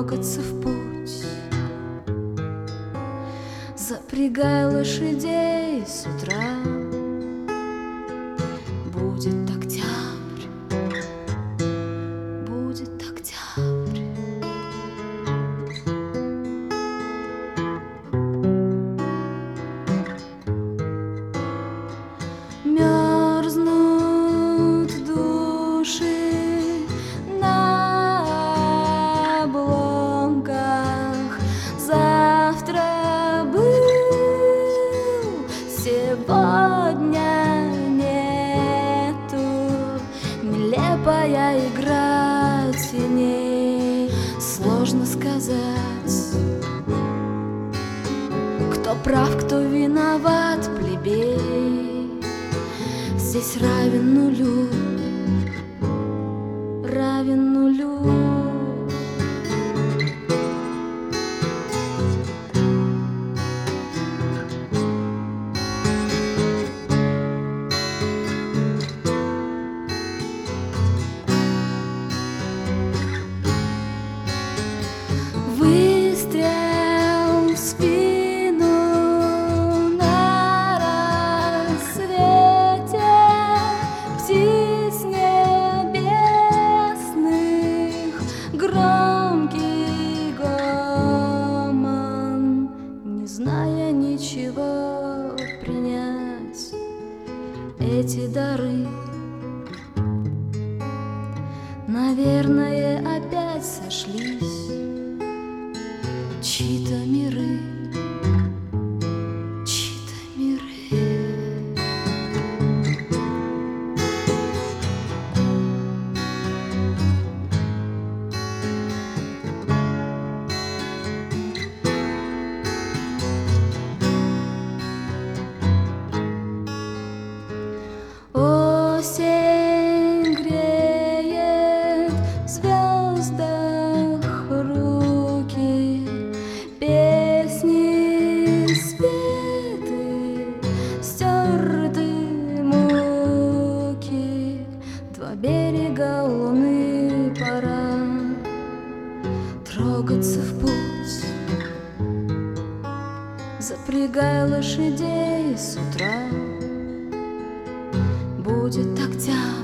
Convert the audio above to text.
трогаться в путь. Запрягай лошадей с утра, будет октябрь, будет октябрь. Мерзнут души на обломках. Завтра был, сегодня нету. Нелепая игра теней. Сложно сказать, кто прав, кто виноват, плебей. Здесь равен нулю, равен нулю. Выстрел в спину на рассвете, птиц небесных, громкий гомон, не зная ничего, принять эти дары. Наверное, опять сошлись чьи-то миры, чьи-то миры. Осень греет в звездах руки, песни спеты, стерты муки. Два берега луны, пора трогаться в путь. Запрягай лошадей с утра, будет октябрь.